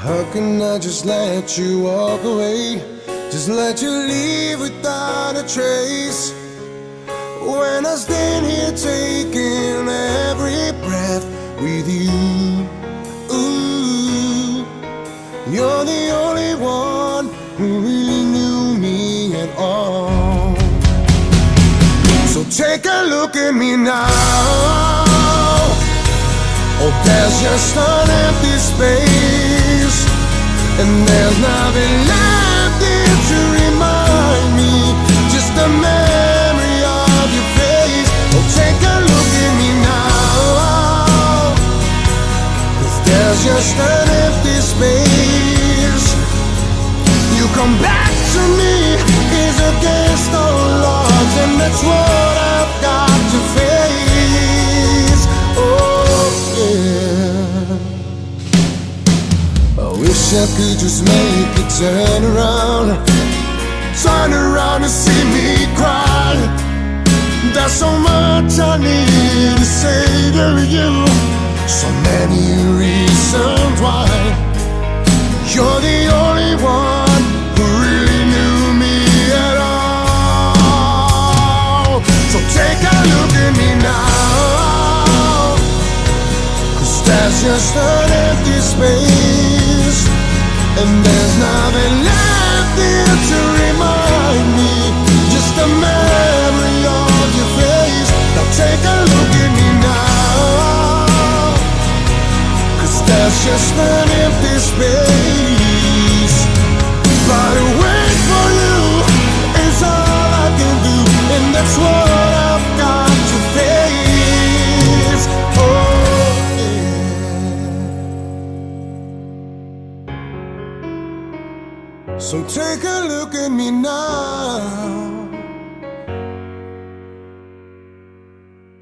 How can I just let you walk away? Just let you leave without a trace. When I stand here taking every breath with you. Ooh, you're the only one who really knew me at all. So take a look at me now. Oh, there's just an empty space, and there's nothing left here to remind me. Just a memory of your face. Oh, take a look at me now, 'cause there's just an empty space. You come back to me is against all odds, and that's what I've got to face. Oh yeah, I wish I could just make you turn around and see me cry. There's so much I need to say to you, so many reasons why. You're the only one who really knew me at all. So take a look at me now, 'cause there's just an empty space, and there's nothing left here to remind me. Just a memory of your face. Now take a look at me now, 'cause there's just an empty space. But wait for you is all I can do, and that's what I've got to face. Oh yeah. So take a look at me now.